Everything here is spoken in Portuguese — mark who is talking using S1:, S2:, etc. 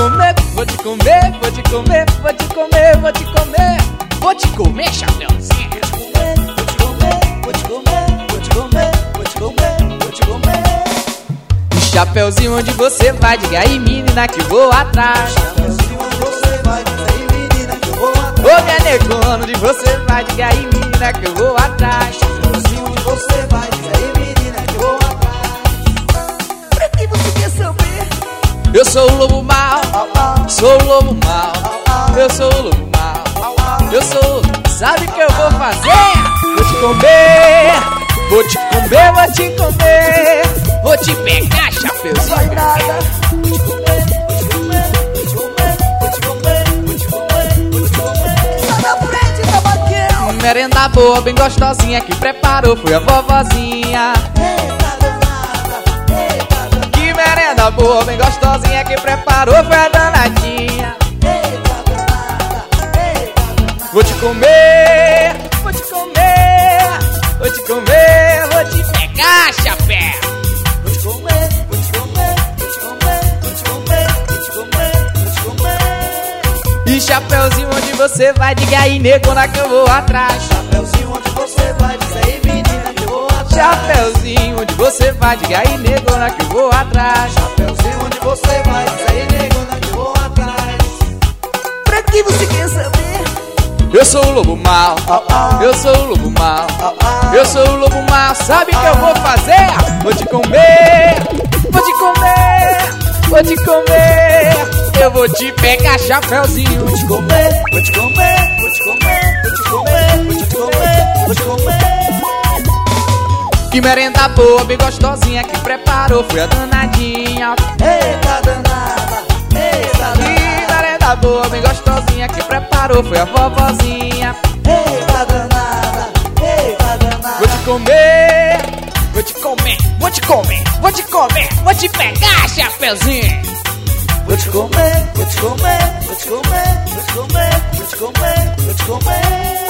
S1: comer, vou te comer, vou te comer, vou te comer, vou te comer. Vou te comer, Chapeuzinho.
S2: Vou te comer, vou te comer, vou te comer, vou te comer, vou te comer.
S1: Chapeuzinho, onde você vai? Diga aí, menina, que eu vou atrás.
S2: Chapeuzinho, onde você vai? Diz aí, menina, que eu vou atrás.
S1: Ô, minha negona, onde você vai? Diga aí, menina, que eu vou atrás.
S2: Chapeuzinho, onde você vai? Diz aí, menina, que eu vou atrás. Pra que você quer saber?
S1: Eu sou o lobo mau, sou o lobo mau. Eu sou o lobo mau, eu sou. Sabe o que eu vou fazer? Vou te comer, vou te comer, vou te comer. Vou te pegar, Chapeuzinho.
S2: Vai nada. Vou te comer, vou te comer, vou te comer, vou te comer, vou te comer, vou te comer. Sai da frente, tabaqueiro.
S1: Merenda boa, bem gostosinha, que preparou foi a vovozinha.
S2: Eita danada, eita danada.
S1: Que merenda boa, bem gostosinha, que preparou foi a danadinha.
S2: Eita danada, eita danada.
S1: Vou te comer, vou te comer, vou te comer, vou te pegar, chapéu.
S2: Vou te comer, vou te comer, vou te comer, vou te comer, vou te comer, vou te comer.
S1: E Chapeuzinho, onde você vai? Diga aí, negona, que eu vou atrás.
S2: Chapeuzinho, onde você vai? Diz aí, menina, que eu vou atrás.
S1: Chapeuzinho, onde você vai? Diga aí, negona, que eu vou atrás.
S2: Chapeuzinho, onde você vai? Diz aí, negona, que eu vou atrás. Pra que você quer saber?
S1: Eu sou o lobo mau, eu sou o lobo mau. Eu sou o lobo mau, sabe o que eu vou fazer? Vou te comer, vou te comer, vou te comer. Eu vou te pegar, Chapeuzinho.
S2: Vou te comer, vou te comer, vou te comer, vou te comer, vou te comer, vou te comer.
S1: Que merenda boa, bem gostosinha, que preparou foi a danadinha.
S2: Eita danada, eita
S1: Que
S2: danada.
S1: merenda boa, bem gostosinha, que preparou foi a vovozinha.
S2: Eita danada, eita danada.
S1: Vou te comer, vou te comer, vou te comer, vou te comer, vou te pegar, Chapeuzinho.
S2: Vou te comer, vou te comer, vou te comer, vou te comer, vou te comer, vou te comer.